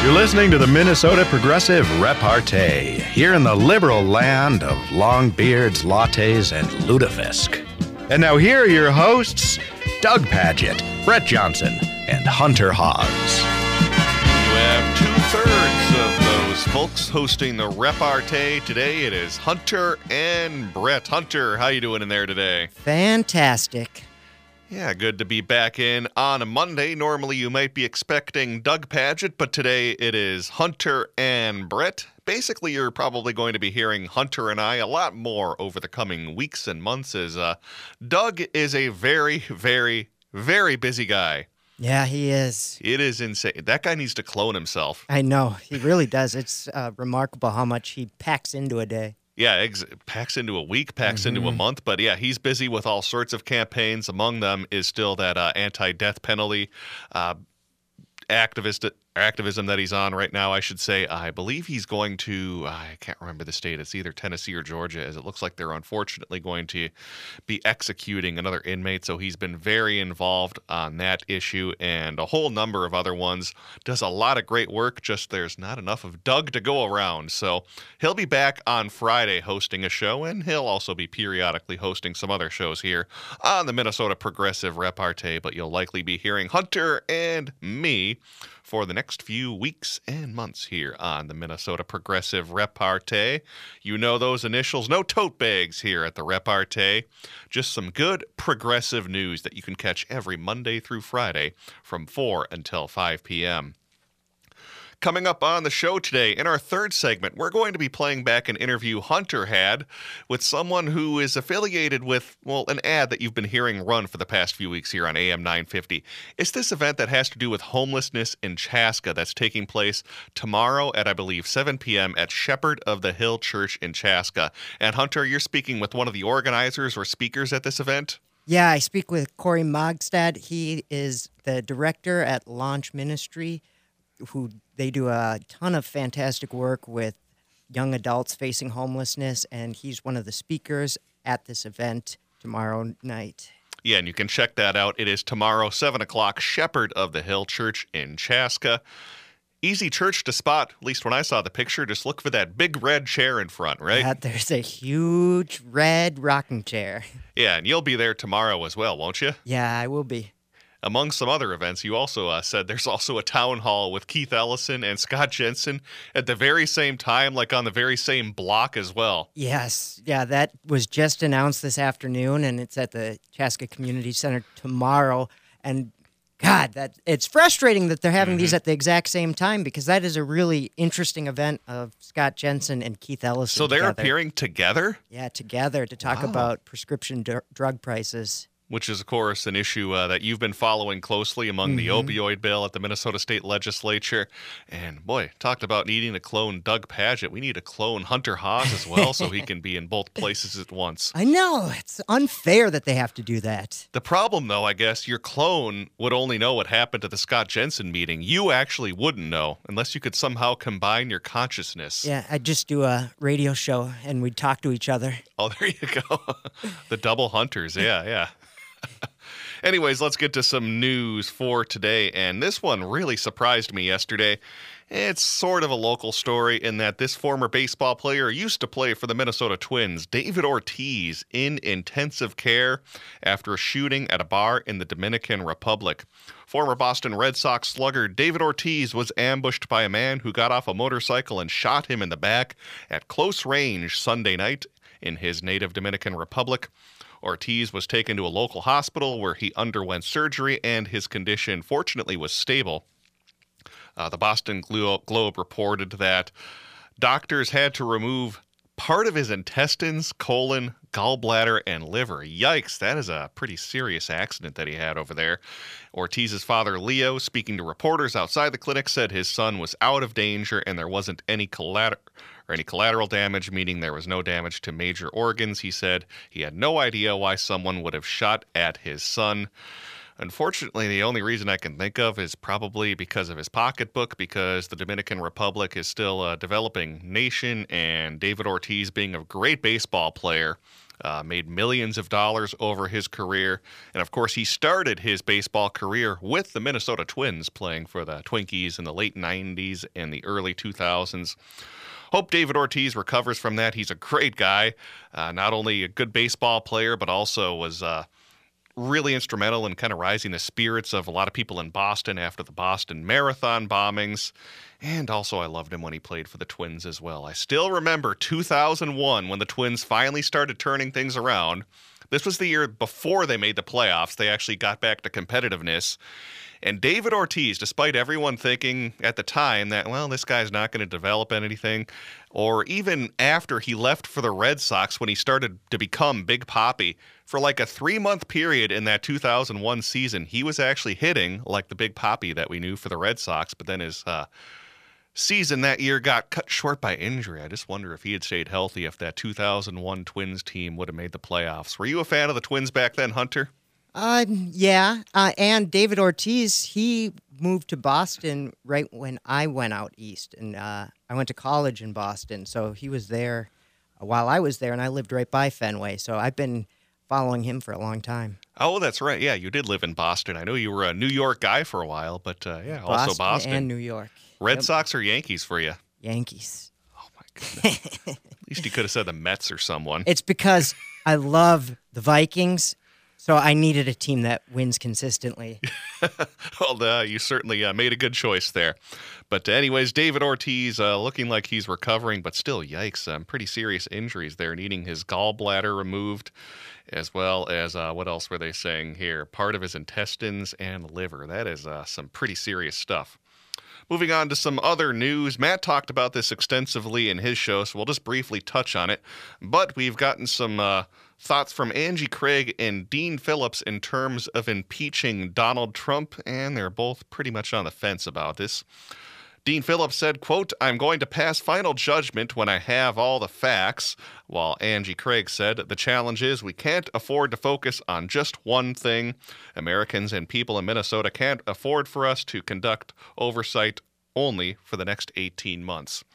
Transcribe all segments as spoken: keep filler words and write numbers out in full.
You're listening to the Minnesota Progressive Repartee, here in the liberal land of long beards, lattes, and lutefisk. And now here are your hosts, Doug Padgett, Brett Johnson, and Hunter Hawes. You have two-thirds of those folks hosting the Repartee. Today it is Hunter and Brett. Hunter, how you doing in there today? Fantastic. Yeah, good to be back in on a Monday. Normally you might be expecting Doug Padgett, but today it is Hunter and Brett. Basically, you're probably going to be hearing Hunter and I a lot more over the coming weeks and months as uh, Doug is a very, very, very busy guy. Yeah, he is. It is insane. That guy needs to clone himself. I know. He really does. It's uh, remarkable how much he packs into a day. Yeah, ex- packs into a week, packs mm-hmm. into a month. But yeah, he's busy with all sorts of campaigns. Among them is still that uh, anti-death penalty uh, activist activism that he's on right now, I should say. I believe he's going to, I can't remember the state. It's either Tennessee or Georgia, as it looks like they're unfortunately going to be executing another inmate. So he's been very involved on that issue and a whole number of other ones. Does a lot of great work, just there's not enough of Doug to go around. So he'll be back on Friday hosting a show, and he'll also be periodically hosting some other shows here on the Minnesota Progressive Repartee. But you'll likely be hearing Hunter and me for the next few weeks and months here on the Minnesota Progressive Repartee. You know those initials. No tote bags here at the Repartee. Just some good progressive news that you can catch every Monday through Friday from four until five p.m. Coming up on the show today, in our third segment, we're going to be playing back an interview Hunter had with someone who is affiliated with, well, an ad that you've been hearing run for the past few weeks here on A M nine fifty. It's this event that has to do with homelessness in Chaska that's taking place tomorrow at, I believe, seven p.m. at Shepherd of the Hill Church in Chaska. And Hunter, you're speaking with one of the organizers or speakers at this event? Yeah, I speak with Corey Mogstad. He is the director at Launch Ministry, who they do a ton of fantastic work with young adults facing homelessness, and he's one of the speakers at this event tomorrow night. Yeah, and you can check that out. It is tomorrow, seven o'clock, Shepherd of the Hill Church in Chaska. Easy church to spot, at least when I saw the picture. Just look for that big red chair in front, right? Yeah, there's a huge red rocking chair. Yeah, and you'll be there tomorrow as well, won't you? Yeah, I will be. Among some other events, you also uh, said there's also a town hall with Keith Ellison and Scott Jensen at the very same time, like on the very same block as well. Yes. Yeah, that was just announced this afternoon, and it's at the Chaska Community Center tomorrow. And, God, that it's frustrating that they're having mm-hmm. these at the exact same time, because that is a really interesting event of Scott Jensen and Keith Ellison So they're together. appearing together? Yeah, together to talk wow. about prescription dr- drug prices. Which is, of course, an issue uh, that you've been following closely among mm-hmm. the opioid bill at the Minnesota State Legislature. And, boy, talked about needing to clone Doug Padgett. We need to clone Hunter Hawes as well so he can be in both places at once. I know. It's unfair that they have to do that. The problem, though, I guess, your clone would only know what happened at the Scott Jensen meeting. You actually wouldn't know unless you could somehow combine your consciousness. Yeah, I'd just do a radio show and we'd talk to each other. Oh, there you go. The double Hunters. Yeah, yeah. Anyways, let's get to some news for today, and this one really surprised me yesterday. It's sort of a local story in that this former baseball player used to play for the Minnesota Twins, David Ortiz, in intensive care after a shooting at a bar in the Dominican Republic. Former Boston Red Sox slugger David Ortiz was ambushed by a man who got off a motorcycle and shot him in the back at close range Sunday night in his native Dominican Republic. Ortiz was taken to a local hospital where he underwent surgery, and his condition fortunately was stable. Uh, the Boston Glo- Globe reported that doctors had to remove part of his intestines, colon, gallbladder, and liver. Yikes, that is a pretty serious accident that he had over there. Ortiz's father, Leo, speaking to reporters outside the clinic, said his son was out of danger and there wasn't any collateral or any collateral damage, meaning there was no damage to major organs. He said he had no idea why someone would have shot at his son. Unfortunately, the only reason I can think of is probably because of his pocketbook, because the Dominican Republic is still a developing nation, and David Ortiz, being a great baseball player, Uh, made millions of dollars over his career. And of course, he started his baseball career with the Minnesota Twins, playing for the Twinkies in the late nineties and the early two thousands. Hope David Ortiz recovers from that. He's a great guy, uh, not only a good baseball player, but also was uh, really instrumental in kind of rising the spirits of a lot of people in Boston after the Boston Marathon bombings. And also, I loved him when he played for the Twins as well. I still remember two thousand one when the Twins finally started turning things around. This was the year before they made the playoffs. They actually got back to competitiveness. And David Ortiz, despite everyone thinking at the time that, well, this guy's not going to develop anything, or even after he left for the Red Sox when he started to become Big Papi, for like a three-month period in that two thousand one season, he was actually hitting like the Big Papi that we knew for the Red Sox, but then his uh, season that year got cut short by injury. I just wonder if he had stayed healthy, if that two thousand one Twins team would have made the playoffs. Were you a fan of the Twins back then, Hunter? Uh, yeah. Uh, and David Ortiz, he moved to Boston right when I went out east. And uh, I went to college in Boston. So he was there while I was there, and I lived right by Fenway. So I've been following him for a long time. Oh, that's right. Yeah, you did live in Boston. I know you were a New York guy for a while, but uh, yeah, Boston also Boston. and New York. Red Yep. Sox or Yankees for you? Yankees. Oh, my goodness. At least you could have said the Mets or someone. It's because I love the Vikings. So I needed a team that wins consistently. Well, uh, you certainly uh, made a good choice there. But uh, anyways, David Ortiz uh, looking like he's recovering, but still, yikes, um, pretty serious injuries there, needing his gallbladder removed, as well as, uh, what else were they saying here? Part of his intestines and liver. That is uh, some pretty serious stuff. Moving on to some other news. Matt talked about this extensively in his show, so we'll just briefly touch on it. But we've gotten some uh, thoughts from Angie Craig and Dean Phillips in terms of impeaching Donald Trump, and they're both pretty much on the fence about this. Dean Phillips said, quote, "I'm going to pass final judgment when I have all the facts," while Angie Craig said, "The challenge is we can't afford to focus on just one thing. Americans and people in Minnesota can't afford for us to conduct oversight only for the next eighteen months."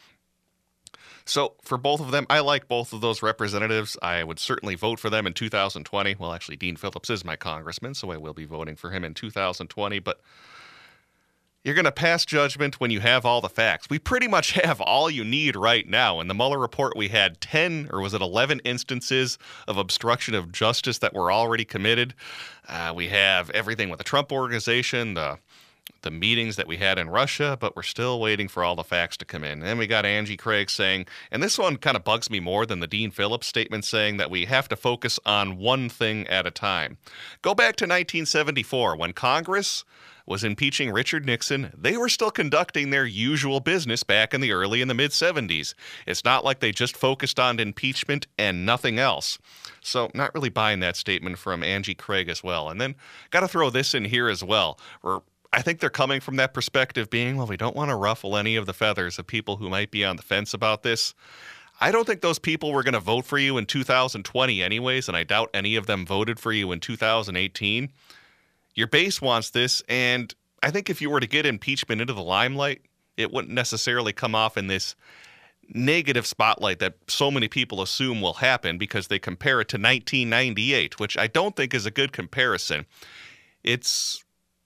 So for both of them, I like both of those representatives. I would certainly vote for them in two thousand twenty. Well, actually, Dean Phillips is my congressman, so I will be voting for him in two thousand twenty, but you're going to pass judgment when you have all the facts. We pretty much have all you need right now. In the Mueller report, we had ten, or was it eleven instances of obstruction of justice that were already committed. Uh, we have everything with the Trump Organization, the the meetings that we had in Russia, but we're still waiting for all the facts to come in. And then we got Angie Craig saying, and this one kind of bugs me more than the Dean Phillips statement, saying that we have to focus on one thing at a time. Go back to nineteen seventy-four when Congress was impeaching Richard Nixon. They were still conducting their usual business back in the early and the mid-seventies. It's not like they just focused on impeachment and nothing else. So not really buying that statement from Angie Craig as well. And then got to throw this in here as well. We're I think they're coming from that perspective being, well, we don't want to ruffle any of the feathers of people who might be on the fence about this. I don't think those people were going to vote for you in two thousand twenty anyways, and I doubt any of them voted for you in two thousand eighteen. Your base wants this, and I think if you were to get impeachment into the limelight, it wouldn't necessarily come off in this negative spotlight that so many people assume will happen because they compare it to nineteen ninety-eight, which I don't think is a good comparison. It's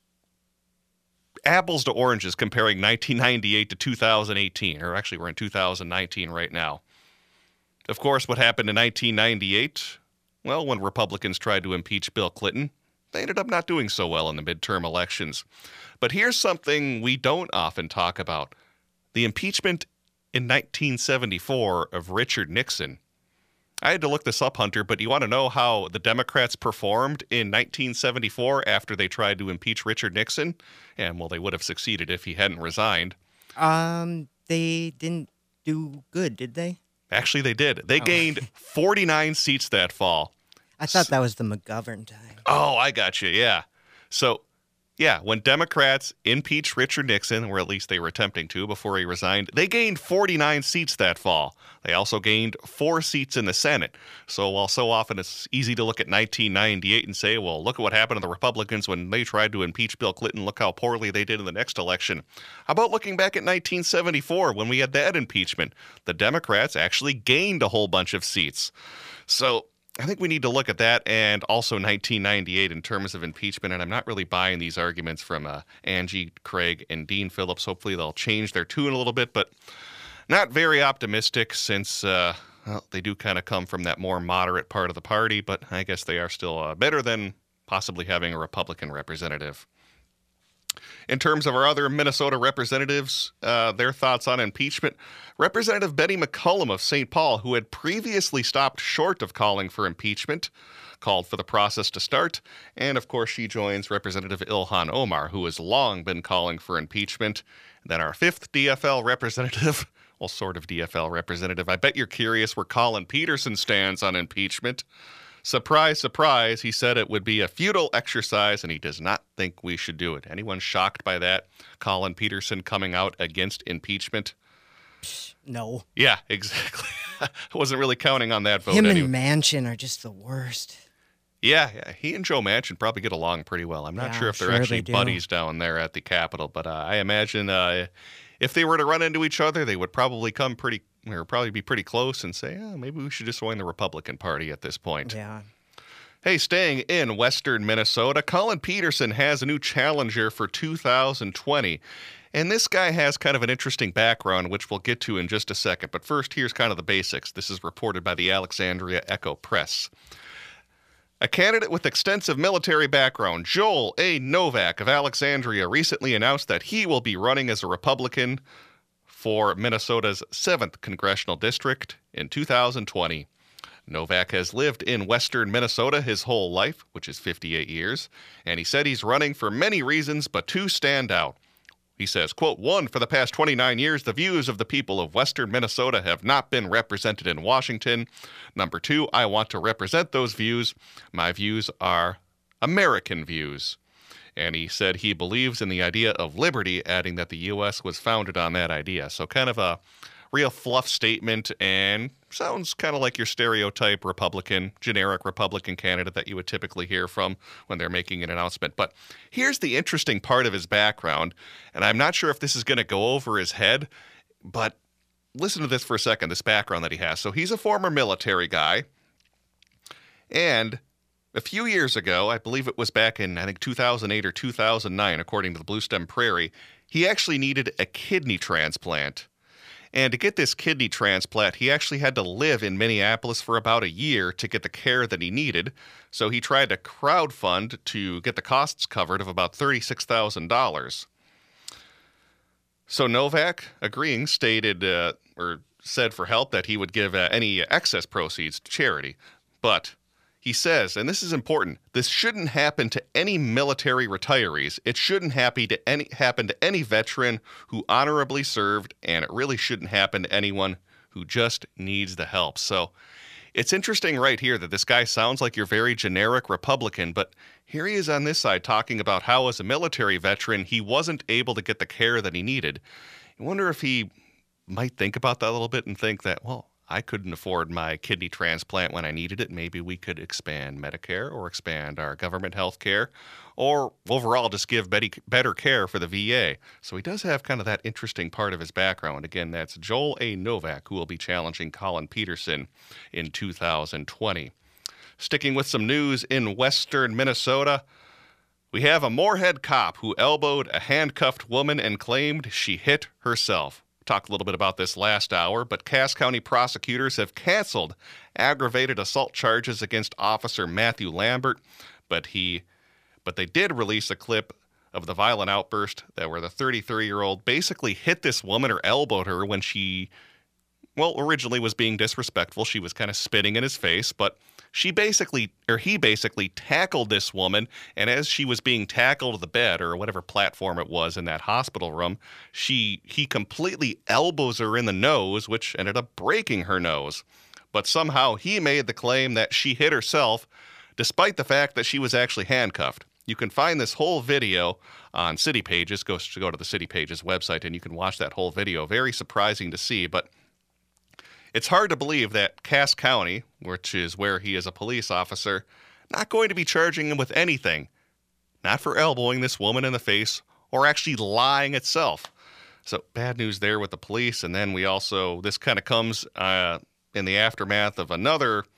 apples to oranges comparing nineteen ninety-eight to two thousand eighteen, or actually we're in two thousand nineteen right now. Of course, what happened in nineteen ninety-eight? Well, when Republicans tried to impeach Bill Clinton, they ended up not doing so well in the midterm elections. But here's something we don't often talk about. The impeachment in nineteen seventy-four of Richard Nixon. I had to look this up, Hunter, but you want to know how the Democrats performed in nineteen seventy-four after they tried to impeach Richard Nixon? And, well, they would have succeeded if he hadn't resigned. Um, they didn't do good, did they? Actually, they did. They Oh. gained forty-nine seats that fall. I thought that was the McGovern time. Oh, I got you, yeah. So, yeah, when Democrats impeached Richard Nixon, or at least they were attempting to before he resigned, they gained forty-nine seats that fall. They also gained four seats in the Senate. So while so often it's easy to look at nineteen ninety-eight and say, well, look at what happened to the Republicans when they tried to impeach Bill Clinton, look how poorly they did in the next election. How about looking back at nineteen seventy-four when we had that impeachment? The Democrats actually gained a whole bunch of seats. So I think we need to look at that and also nineteen ninety-eight in terms of impeachment. And I'm not really buying these arguments from uh, Angie, Craig, and Dean Phillips. Hopefully they'll change their tune a little bit, but not very optimistic since uh, well, they do kind of come from that more moderate part of the party. But I guess they are still uh, better than possibly having a Republican representative. In terms of our other Minnesota representatives, uh, their thoughts on impeachment, Representative Betty McCollum of Saint Paul, who had previously stopped short of calling for impeachment, called for the process to start. And, of course, she joins Representative Ilhan Omar, who has long been calling for impeachment. Then our fifth D F L representative, well, sort of D F L representative, I bet you're curious where Colin Peterson stands on impeachment. Surprise, surprise, he said it would be a futile exercise and he does not think we should do it. Anyone shocked by that? Colin Peterson coming out against impeachment? No. Yeah, exactly. I wasn't really counting on that vote Him anyway. and Manchin are just the worst. Yeah, yeah, he and Joe Manchin probably get along pretty well. I'm not Yeah, sure if they're sure actually they do. buddies down there at the Capitol, but uh, I imagine uh, if they were to run into each other, they would probably come pretty, or probably be pretty close and say, oh, maybe we should just join the Republican Party at this point. Yeah. Hey, staying in western Minnesota, Colin Peterson has a new challenger for two thousand twenty. And this guy has kind of an interesting background, which we'll get to in just a second. But first, here's kind of the basics. This is reported by the Alexandria Echo Press. A candidate with extensive military background, Joel A. Novak of Alexandria, recently announced that he will be running as a Republican for Minnesota's seventh Congressional District in two thousand twenty. Novak has lived in western Minnesota his whole life, which is fifty-eight years, and he said he's running for many reasons, but two stand out. He says, quote, one, for the past twenty-nine years, the views of the people of western Minnesota have not been represented in Washington. Number two, I want to represent those views. My views are American views. And he said he believes in the idea of liberty, adding that the U S was founded on that idea. So kind of a real fluff statement and sounds kind of like your stereotype Republican, generic Republican candidate that you would typically hear from when they're making an announcement. But here's the interesting part of his background, and I'm not sure if this is going to go over his head, but listen to this for a second, this background that he has. So he's a former military guy, and a few years ago, I believe it was back in, I think, two thousand eight or two thousand nine, according to the Blue Stem Prairie, he actually needed a kidney transplant. And to get this kidney transplant, he actually had to live in Minneapolis for about a year to get the care that he needed. So he tried to crowdfund to get the costs covered of about thirty-six thousand dollars. So Novak, agreeing, stated uh, or said for help that he would give uh, any excess proceeds to charity. But he says, and this is important, this shouldn't happen to any military retirees. It shouldn't happen to any happen to any veteran who honorably served, and it really shouldn't happen to anyone who just needs the help. So it's interesting right here that this guy sounds like your very generic Republican, but here he is on this side talking about how as a military veteran, he wasn't able to get the care that he needed. I wonder if he might think about that a little bit and think that, well, I couldn't afford my kidney transplant when I needed it. Maybe we could expand Medicare or expand our government health care or overall just give better care for the V A. So he does have kind of that interesting part of his background. Again, that's Joel A. Novak, who will be challenging Colin Peterson in two thousand twenty. Sticking with some news in western Minnesota, we have a Moorhead cop who elbowed a handcuffed woman and claimed she hit herself. Talked a little bit about this last hour, but Cass County prosecutors have canceled aggravated assault charges against Officer Matthew Lambert, but he, but they did release a clip of the violent outburst that where the thirty-three-year-old basically hit this woman or elbowed her when she, well, originally was being disrespectful. She was kind of spitting in his face, but she basically, or he basically tackled this woman, and as she was being tackled to the bed, or whatever platform it was in that hospital room, she he completely elbows her in the nose, which ended up breaking her nose. But somehow he made the claim that she hit herself, despite the fact that she was actually handcuffed. You can find this whole video on City Pages. Go to go to the City Pages website, and you can watch that whole video. Very surprising to see, but it's hard to believe that Cass County, which is where he is a police officer, not going to be charging him with anything. Not for elbowing this woman in the face or actually lying itself. So bad news there with the police. And then we also, this kind of comes uh, in the aftermath of another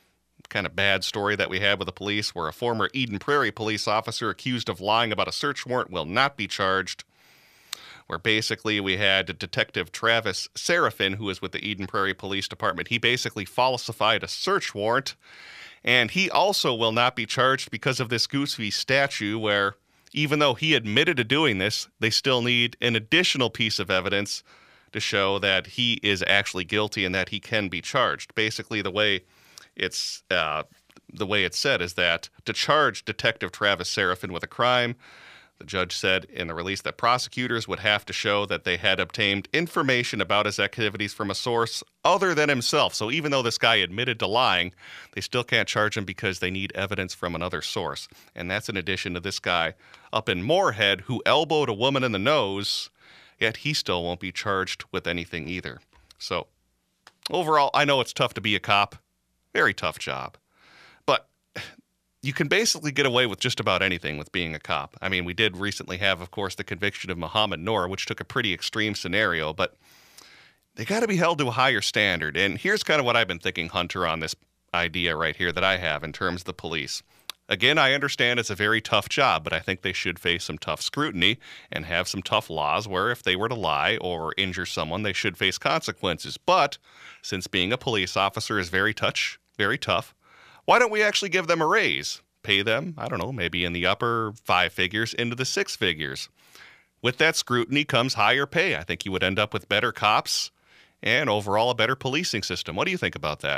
kind of bad story that we had with the police, where a former Eden Prairie police officer accused of lying about a search warrant will not be charged. Where basically we had Detective Travis Serafin, who was with the Eden Prairie Police Department. He basically falsified a search warrant, and he also will not be charged because of this Gooseby statute, where even though he admitted to doing this, they still need an additional piece of evidence to show that he is actually guilty and that he can be charged. Basically, the way it's uh, the way it's said is that to charge Detective Travis Serafin with a crime, the judge said in the release that prosecutors would have to show that they had obtained information about his activities from a source other than himself. So even though this guy admitted to lying, they still can't charge him because they need evidence from another source. And that's in addition to this guy up in Moorhead who elbowed a woman in the nose, yet he still won't be charged with anything either. So overall, I know it's tough to be a cop. Very tough job. But you can basically get away with just about anything with being a cop. I mean, we did recently have, of course, the conviction of Muhammad Noor, which took a pretty extreme scenario, but they got to be held to a higher standard. And here's kind of what I've been thinking, Hunter, on this idea right here that I have in terms of the police. Again, I understand it's a very tough job, but I think they should face some tough scrutiny and have some tough laws where if they were to lie or injure someone, they should face consequences. But since being a police officer is very touch, very tough, why don't we actually give them a raise? Pay them, I don't know, maybe in the upper five figures into the six figures. With that scrutiny comes higher pay. I think you would end up with better cops and overall a better policing system. What do you think about that?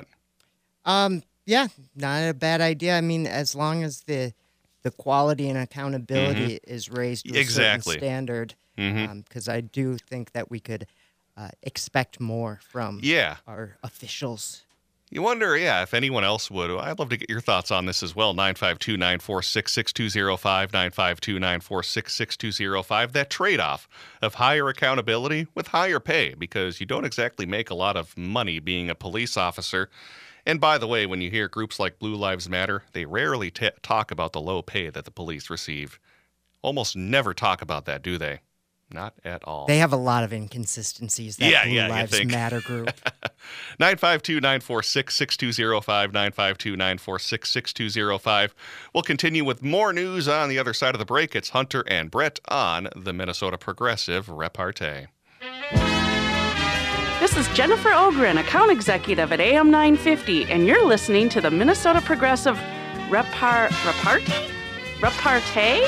Um, yeah, not a bad idea. I mean, as long as the the quality and accountability mm-hmm. is raised to a exactly. certain standard, because mm-hmm. um, I do think that we could uh, expect more from yeah. our officials. You wonder, yeah, if anyone else would. I'd love to get your thoughts on this as well. nine five two, nine four six, six two zero five, nine five two, nine four six, six two zero five. That trade-off of higher accountability with higher pay, because you don't exactly make a lot of money being a police officer. And by the way, when you hear groups like Blue Lives Matter, they rarely t- talk about the low pay that the police receive. Almost never talk about that, do they? Not at all. They have a lot of inconsistencies, that yeah, Blue yeah, Lives Matter group. nine five two, nine four six, six two zero five, nine five two, nine four six, six two zero five. We'll continue with more news on the other side of the break. It's Hunter and Brett on the Minnesota Progressive Repartee. This is Jennifer Ogren, account executive at A M nine fifty, and you're listening to the Minnesota Progressive Repar... Repartee? Repartee?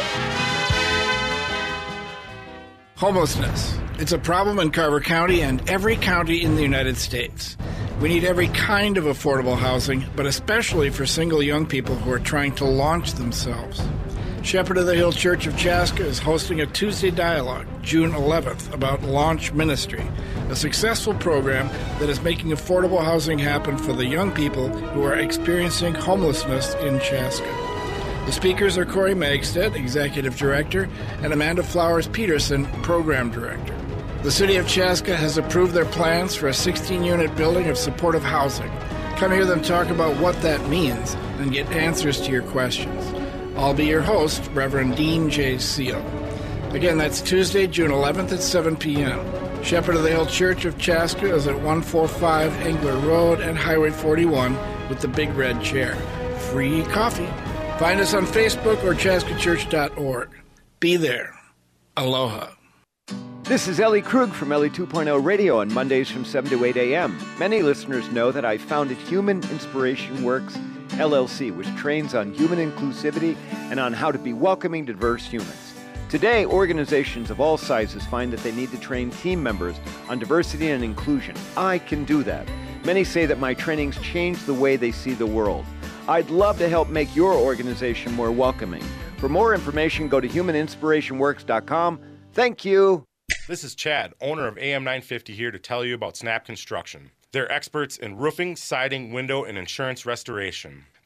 Homelessness. It's a problem in Carver County and every county in the United States. We need every kind of affordable housing, but especially for single young people who are trying to launch themselves. Shepherd of the Hill Church of Chaska is hosting a Tuesday dialogue, June eleventh, about Launch Ministry, a successful program that is making affordable housing happen for the young people who are experiencing homelessness in Chaska. The speakers are Corey Magstead, Executive Director, and Amanda Flowers-Peterson, Program Director. The City of Chaska has approved their plans for a sixteen-unit building of supportive housing. Come hear them talk about what that means and get answers to your questions. I'll be your host, Reverend Dean J. Seal. Again, that's Tuesday, June eleventh at seven p.m. Shepherd of the Hill Church of Chaska is at one forty-five Engler Road and Highway forty-one with the big red chair. Free coffee. Find us on Facebook or chaska church dot org. Be there. Aloha. This is Ellie Krug from Ellie two point oh Radio on Mondays from seven to eight a.m. Many listeners know that I founded Human Inspiration Works, L L C, which trains on human inclusivity and on how to be welcoming to diverse humans. Today, organizations of all sizes find that they need to train team members on diversity and inclusion. I can do that. Many say that my trainings change the way they see the world. I'd love to help make your organization more welcoming. For more information, go to human inspiration works dot com. Thank you. This is Chad, owner of A M nine fifty, here to tell you about Snap Construction. They're experts in roofing, siding, window, and insurance restoration.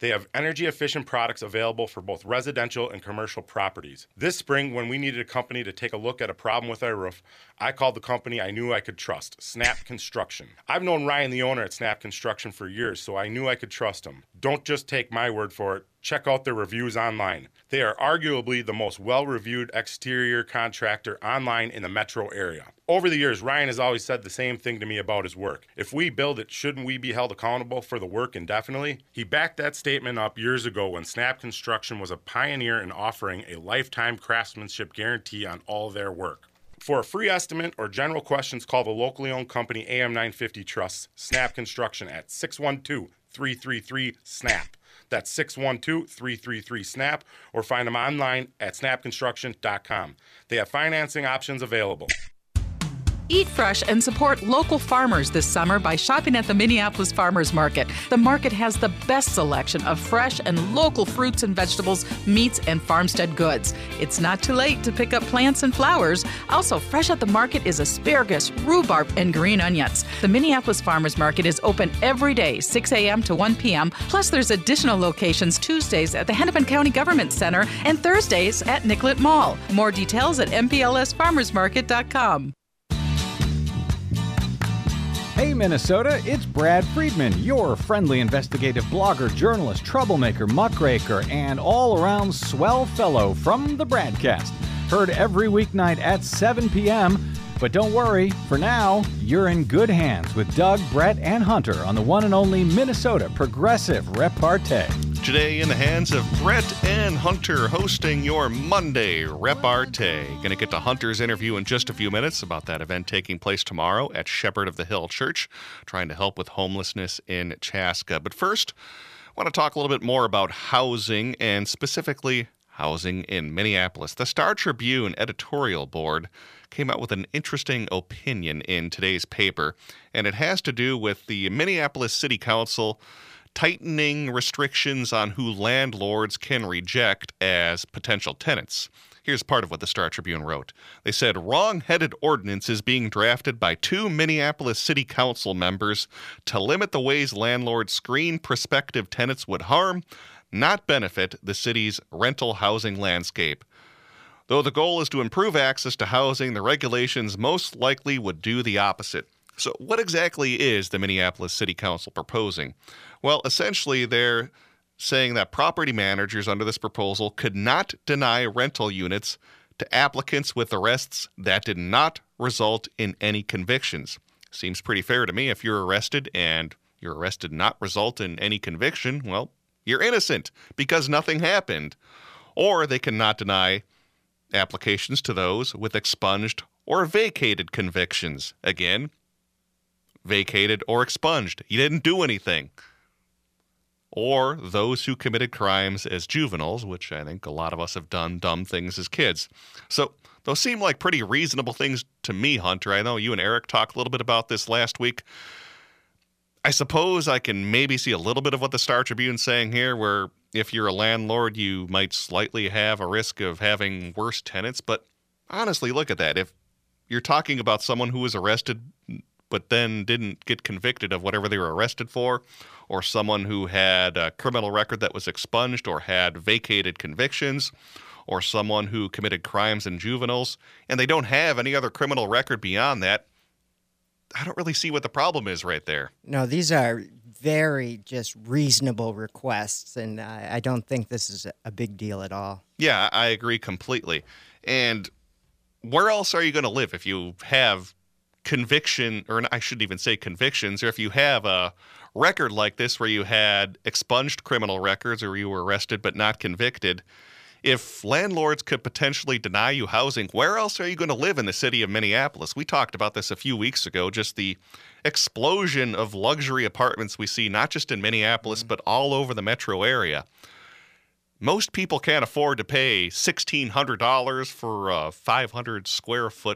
They have energy-efficient products available for both residential and commercial properties. This spring, when we needed a company to take a look at a problem with our roof, I called the company I knew I could trust, Snap Construction. I've known Ryan, the owner at Snap Construction, for years, so I knew I could trust him. Don't just take my word for it. Check out their reviews online. They are arguably the most well-reviewed exterior contractor online in the metro area. Over the years, Ryan has always said the same thing to me about his work. If we build it, shouldn't we be held accountable for the work indefinitely? He backed that statement up years ago when Snap Construction was a pioneer in offering a lifetime craftsmanship guarantee on all their work. For a free estimate or general questions, call the locally owned company A M nine fifty Trust, Snap Construction at six one two, three three three, SNAP. That's six one two, three three three, SNAP, or find them online at snap construction dot com. They have financing options available. Eat fresh and support local farmers this summer by shopping at the Minneapolis Farmers Market. The market has the best selection of fresh and local fruits and vegetables, meats, and farmstead goods. It's not too late to pick up plants and flowers. Also, fresh at the market is asparagus, rhubarb, and green onions. The Minneapolis Farmers Market is open every day, six a.m. to one p.m. Plus, there's additional locations Tuesdays at the Hennepin County Government Center and Thursdays at Nicollet Mall. More details at m p l s farmers market dot com. Hey Minnesota, it's Brad Friedman, your friendly investigative blogger, journalist, troublemaker, muckraker, and all-around swell fellow from the Bradcast. Heard every weeknight at seven p.m., but don't worry, for now, you're in good hands with Doug, Brett, and Hunter on the one and only Minnesota Progressive Repartee. Today in the hands of Brett and Hunter hosting your Monday Repartee. Going to get to Hunter's interview in just a few minutes about that event taking place tomorrow at Shepherd of the Hill Church, trying to help with homelessness in Chaska. But first, I want to talk a little bit more about housing and specifically housing in Minneapolis. The Star Tribune editorial board came out with an interesting opinion in today's paper, and it has to do with the Minneapolis City Council tightening restrictions on who landlords can reject as potential tenants. Here's part of what the Star Tribune wrote. They said, wrong-headed ordinance is being drafted by two Minneapolis City Council members to limit the ways landlords screen prospective tenants would harm, not benefit, the city's rental housing landscape. Though the goal is to improve access to housing, the regulations most likely would do the opposite. So what exactly is the Minneapolis City Council proposing? Well, essentially, they're saying that property managers under this proposal could not deny rental units to applicants with arrests that did not result in any convictions. Seems pretty fair to me. If you're arrested and your arrest did not result in any conviction, well, you're innocent because nothing happened. Or they cannot deny applications to those with expunged or vacated convictions. Again, vacated or expunged. You didn't do anything. Or those who committed crimes as juveniles, which I think a lot of us have done dumb things as kids. So those seem like pretty reasonable things to me, Hunter. I know you and Eric talked a little bit about this last week. I suppose I can maybe see a little bit of what the Star Tribune's saying here, where if you're a landlord, you might slightly have a risk of having worse tenants. But honestly, look at that. If you're talking about someone who was arrested but then didn't get convicted of whatever they were arrested for, or someone who had a criminal record that was expunged or had vacated convictions, or someone who committed crimes in juveniles, and they don't have any other criminal record beyond that, I don't really see what the problem is right there. No, these are very just reasonable requests, and I, I don't think this is a big deal at all. Yeah, I agree completely. And where else are you going to live if you have conviction, or I shouldn't even say convictions, or if you have a record like this where you had expunged criminal records or you were arrested but not convicted? If landlords could potentially deny you housing, where else are you going to live in the city of Minneapolis? We talked about this a few weeks ago, just the explosion of luxury apartments we see, not just in Minneapolis, mm-hmm. but all over the metro area. Most people can't afford to pay sixteen hundred dollars for a five hundred square foot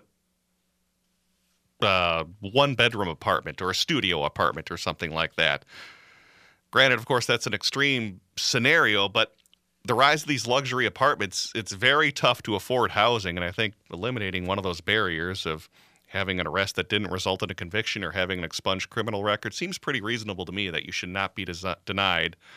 uh, one-bedroom apartment or a studio apartment or something like that. Granted, of course, that's an extreme scenario, but the rise of these luxury apartments, it's very tough to afford housing, and I think eliminating one of those barriers of having an arrest that didn't result in a conviction or having an expunged criminal record seems pretty reasonable to me, that you should not be des- denied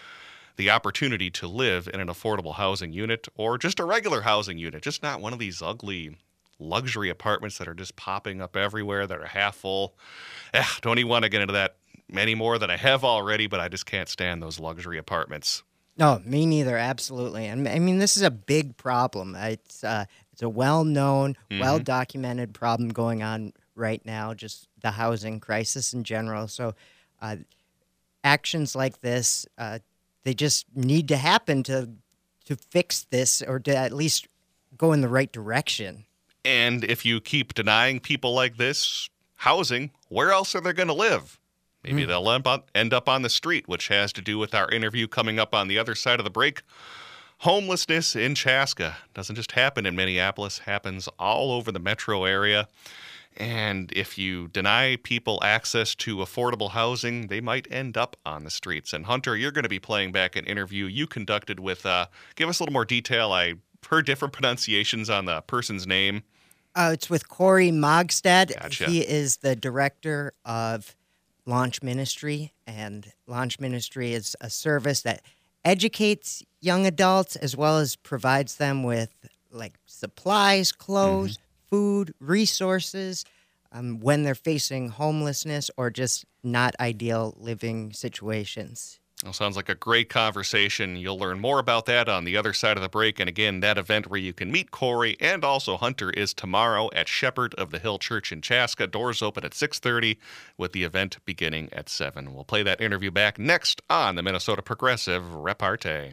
the opportunity to live in an affordable housing unit or just a regular housing unit, just not one of these ugly luxury apartments that are just popping up everywhere that are half full. Eh, don't even want to get into that any more than I have already, but I just can't stand those luxury apartments. No, me neither, absolutely. And I mean, this is a big problem. It's uh, it's a well-known, mm-hmm. well-documented problem going on right now, just the housing crisis in general. So uh, actions like this, uh, they just need to happen to to fix this or to at least go in the right direction. And if you keep denying people like this housing, where else are they going to live? Maybe mm. they'll end up on the street, which has to do with our interview coming up on the other side of the break. Homelessness in Chaska doesn't just happen in Minneapolis, happens all over the metro area. And if you deny people access to affordable housing, they might end up on the streets. And Hunter, you're going to be playing back an interview you conducted with, uh, give us a little more detail. I heard different pronunciations on the person's name. Uh, it's with Corey Mogstad. Gotcha. He is the director of Launch Ministry, and Launch Ministry is a service that educates young adults as well as provides them with like supplies, clothes, mm-hmm. food, resources um, when they're facing homelessness or just not ideal living situations. Well, sounds like a great conversation. You'll learn more about that on the other side of the break. And again, that event where you can meet Corey and also Hunter is tomorrow at Shepherd of the Hill Church in Chaska. Doors open at six thirty with the event beginning at seven. We'll play that interview back next on the Minnesota Progressive Repartee.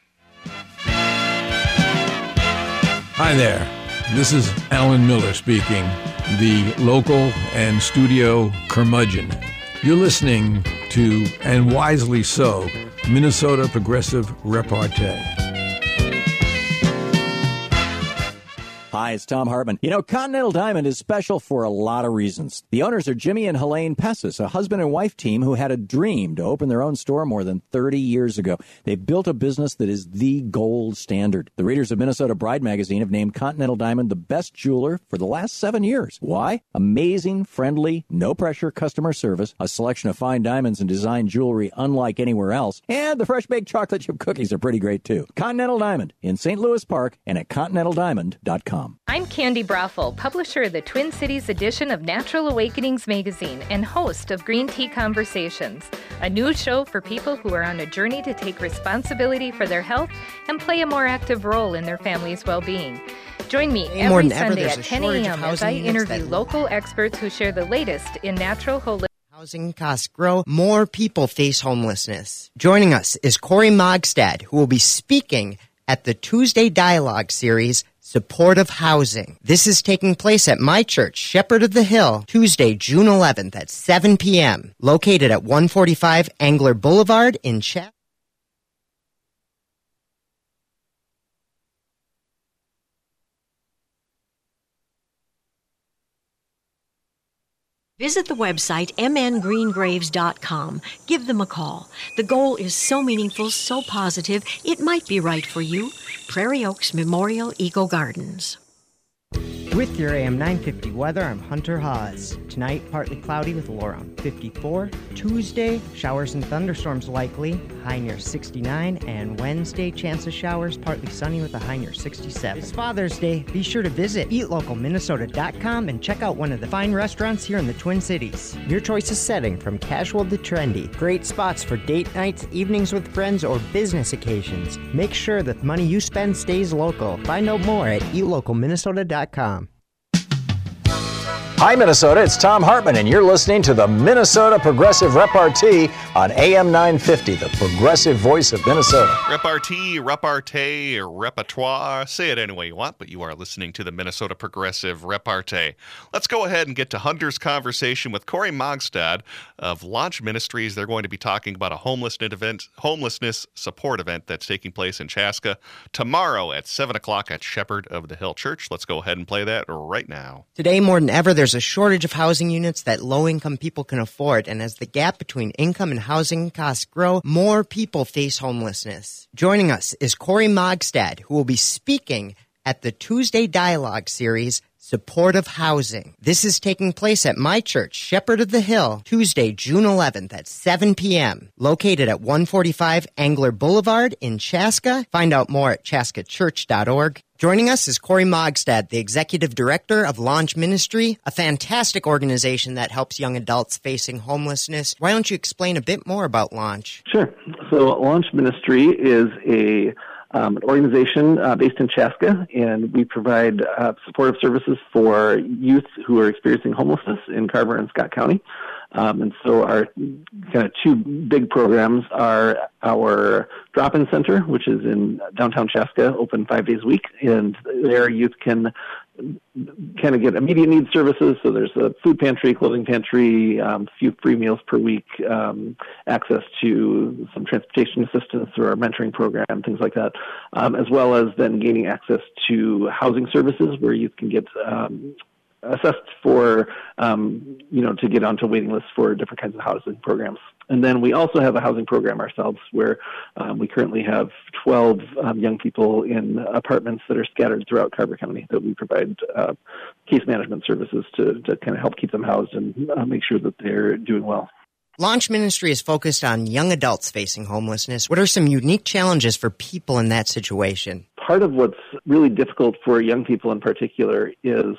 Hi there. This is Alan Miller speaking, the local and studio curmudgeon. You're listening to, and wisely so, Minnesota Progressive Repartee. Hi, it's Tom Hartman. You know, Continental Diamond is special for a lot of reasons. The owners are Jimmy and Helene Pessis, a husband and wife team who had a dream to open their own store more than thirty years ago. They've built a business that is the gold standard. The readers of Minnesota Bride magazine have named Continental Diamond the best jeweler for the last seven years. Why? Amazing, friendly, no-pressure customer service, a selection of fine diamonds and design jewelry unlike anywhere else, and the fresh-baked chocolate chip cookies are pretty great, too. Continental Diamond in Saint Louis Park and at continental diamond dot com. I'm Candy Brothel, publisher of the Twin Cities edition of Natural Awakenings magazine and host of Green Tea Conversations, a new show for people who are on a journey to take responsibility for their health and play a more active role in their family's well-being. Join me every Sunday at ten a.m. as I interview local experts who share the latest in natural holistic. Housing costs grow, more people face homelessness. Joining us is Corey Mogstad, who will be speaking at the Tuesday Dialogue series, Supportive Housing. This is taking place at my church, Shepherd of the Hill, Tuesday, June eleventh at seven p.m., located at one forty-five Angler Boulevard in Chaska. Visit the website m n green graves dot com. Give them a call. The goal is so meaningful, so positive, it might be right for you. Prairie Oaks Memorial Eco Gardens. With your A M nine fifty weather, I'm Hunter Hawes. Tonight, partly cloudy with a low around fifty-four. Tuesday, showers and thunderstorms likely, high near sixty-nine. And Wednesday, chance of showers, partly sunny with a high near sixty-seven. It's Father's Day. Be sure to visit eat local minnesota dot com and check out one of the fine restaurants here in the Twin Cities. Your choice of setting, from casual to trendy. Great spots for date nights, evenings with friends, or business occasions. Make sure that the money you spend stays local. Find out more at eat local minnesota dot com. Hi, Minnesota. It's Tom Hartman, and you're listening to the Minnesota Progressive Repartee on A M nine fifty, the progressive voice of Minnesota. Repartee, repartee, repertoire. Say it any way you want, but you are listening to the Minnesota Progressive Repartee. Let's go ahead and get to Hunter's conversation with Corey Mogstad of Launch Ministries. They're going to be talking about a homelessness event, homelessness support event that's taking place in Chaska tomorrow at seven o'clock at Shepherd of the Hill Church. Let's go ahead and play that right now. Today, more than ever, there's a shortage of housing units that low-income people can afford, and as the gap between income and housing costs grow, more people face homelessness. Joining us is Corey Mogstad, who will be speaking at the Tuesday Dialogue series, Supportive Housing. This is taking place at my church, Shepherd of the Hill, Tuesday, June eleventh at seven p.m. Located at one forty-five Angler Boulevard in Chaska. Find out more at chaska church dot org. Joining us is Corey Mogstad, the Executive Director of Launch Ministry, a fantastic organization that helps young adults facing homelessness. Why don't you explain a bit more about Launch? Sure. So Launch Ministry is a Um, an organization uh, based in Chaska, and we provide uh, supportive services for youth who are experiencing homelessness in Carver and Scott County. Um, and so our kind of two big programs are our drop-in center, which is in downtown Chaska, open five days a week, and there youth can kind of get immediate needs services. So there's a food pantry, clothing pantry, um, a few free meals per week, um, access to some transportation assistance through our mentoring program, things like that, um, as well as then gaining access to housing services where youth can get um, assessed for, um, you know, to get onto waiting lists for different kinds of housing programs. And then we also have a housing program ourselves where um, we currently have twelve um, young people in apartments that are scattered throughout Carver County that we provide uh, case management services to, to kind of help keep them housed and uh, make sure that they're doing well. Launch Ministry is focused on young adults facing homelessness. What are some unique challenges for people in that situation? Part of what's really difficult for young people in particular is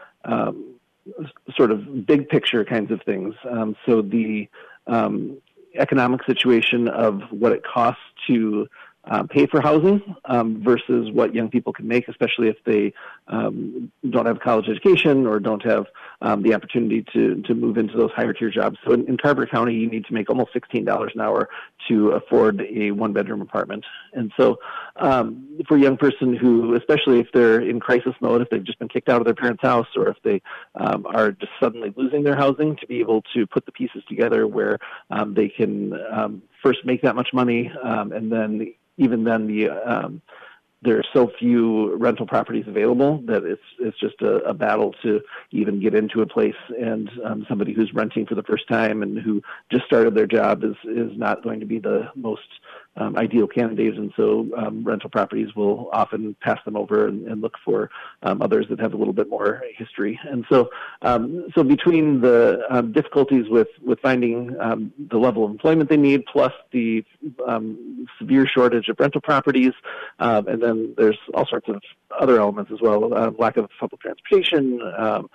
um, sort of big picture kinds of things. Um, so the um, economic situation of what it costs to uh, pay for housing um, versus what young people can make, especially if they um, don't have a college education or don't have um, the opportunity to, to move into those higher tier jobs. So in, in Carver County, you need to make almost sixteen dollars an hour to afford a one bedroom apartment. And so um, for a young person who, especially if they're in crisis mode, if they've just been kicked out of their parents' house or if they um, are just suddenly losing their housing, to be able to put the pieces together where um, they can um, first make that much money um, and then even then the um, there are so few rental properties available that it's it's just a, a battle to even get into a place. And um, somebody who's renting for the first time and who just started their job is is not going to be the most um, ideal candidate. And so um, rental properties will often pass them over and, and look for um, others that have a little bit more history. And so um, so between the um, difficulties with with finding um, the level of employment they need, plus the um, severe shortage of rental properties, um, and then there's all sorts of other elements as well, uh, lack of public transportation, um,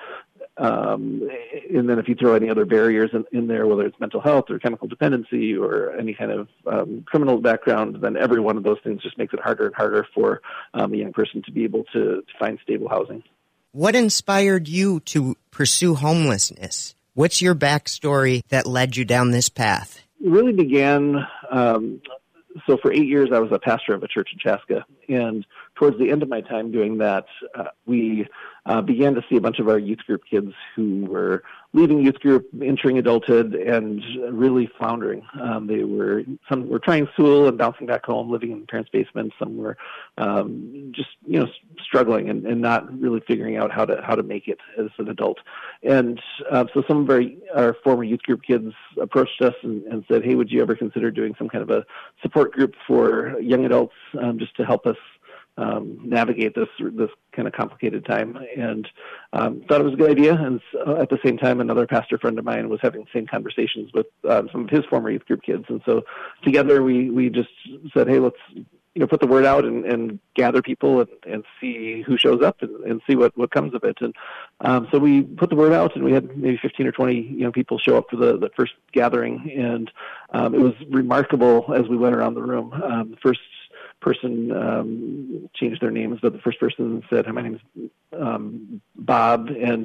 um, and then if you throw any other barriers in, in there, whether it's mental health or chemical dependency or any kind of um, criminal background, then every one of those things just makes it harder and harder for um, a young person to be able to, to find stable housing. What inspired you to pursue homelessness? What's your backstory that led you down this path? It really began... Um, So for eight years, I was a pastor of a church in Chaska, and towards the end of my time doing that, uh, we uh, began to see a bunch of our youth group kids who were leaving youth group, entering adulthood, and really floundering. Um, they were some were trying school and bouncing back home, living in parents' basements. Some were um, just you know struggling and, and not really figuring out how to how to make it as an adult. And uh, so some of our, our former youth group kids approached us and, and said, "Hey, would you ever consider doing some kind of a support group for young adults um, just to help us um, navigate this this kind of complicated time?" And um, thought it was a good idea. And so at the same time, another pastor friend of mine was having the same conversations with um, some of his former youth group kids. And so together we, we just said, "Hey, let's you know put the word out and, and gather people and, and see who shows up and, and see what, what comes of it." And um, so we put the word out, and we had maybe fifteen or twenty young people show up for the, the first gathering. And um, it was remarkable as we went around the room. Um, the first person um, changed their names, but the first person said, "Hi, my name is um, Bob, and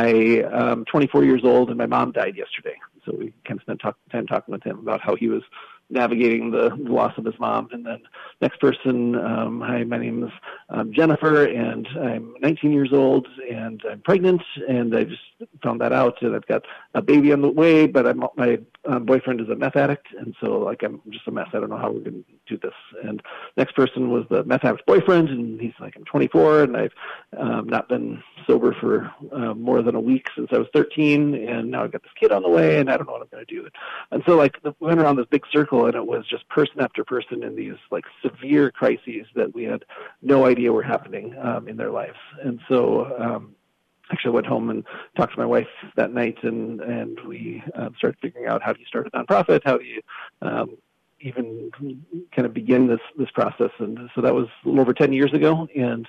I am twenty-four years old, and my mom died yesterday." So we kind of spent talk, time talking with him about how he was navigating the loss of his mom. And then next person, um, "Hi, my name is um, Jennifer, and I'm nineteen years old, and I'm pregnant, and I just found that out, and I've got a baby on the way, but I'm, my um, boyfriend is a meth addict, and so like I'm just a mess. I don't know how we're going to do this." And next person was the meth addict's boyfriend, and he's like, "I'm twenty-four, and I've um, not been sober for uh, more than a week since I was thirteen, and now I've got this kid on the way, and I don't know what I'm going to do." And so like we went around this big circle, and it was just person after person in these like severe crises that we had no idea were happening um, in their lives. And so um, actually went home and talked to my wife that night, and and we uh, started figuring out how do you start a nonprofit, how do you um, even kind of begin this this process. And so that was a little over ten years ago, and